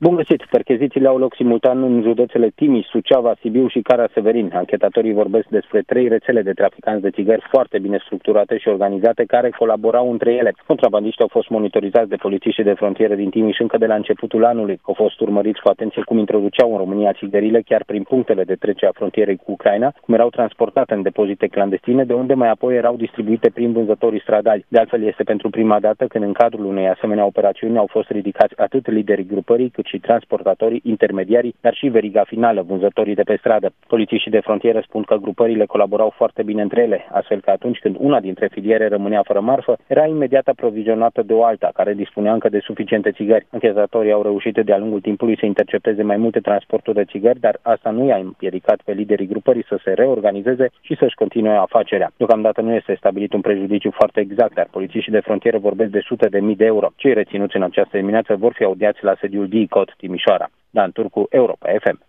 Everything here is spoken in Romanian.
Bun găsit! Perchezițiile au loc simultan în județele Timiș, Suceava, Sibiu și Cara-Severin. Anchetatorii vorbesc despre 3 rețele de traficanți de țigări foarte bine structurate și organizate care colaborau între ele. Contrabandiștii au fost monitorizați de polițiștii de frontieră din Timiș încă de la începutul anului. Au fost urmăriți cu atenție cum introduceau în România țigările chiar prin punctele de trecere a frontierei cu Ucraina, cum erau transportate în depozite clandestine, de unde mai apoi erau distribuite prin vânzătorii stradali. De altfel, este pentru prima dată când în cadrul unei asemenea operațiuni au fost ridicați atât liderii grupării, cât și transportatorii, intermediarii, dar și veriga finală, vânzătorii de pe stradă. Polițiștii de frontieră spun că grupările colaborau foarte bine între ele, astfel că atunci când una dintre filiere rămânea fără marfă, era imediat aprovizionată de o alta, care dispunea încă de suficiente țigări. Anchetatorii au reușit de-a lungul timpului să intercepteze mai multe transporturi de țigări, dar asta nu i-a împiedicat pe liderii grupării să se reorganizeze și să-și continue afacerea. Deocamdată nu este stabilit un prejudiciu foarte exact, dar polițiștii de frontieră vorbesc de sute de mii de euro. Cei reținuți în această dimineață vor fi audiați la sediul DICOT Timișoara. Dan Turcu, Europa FM.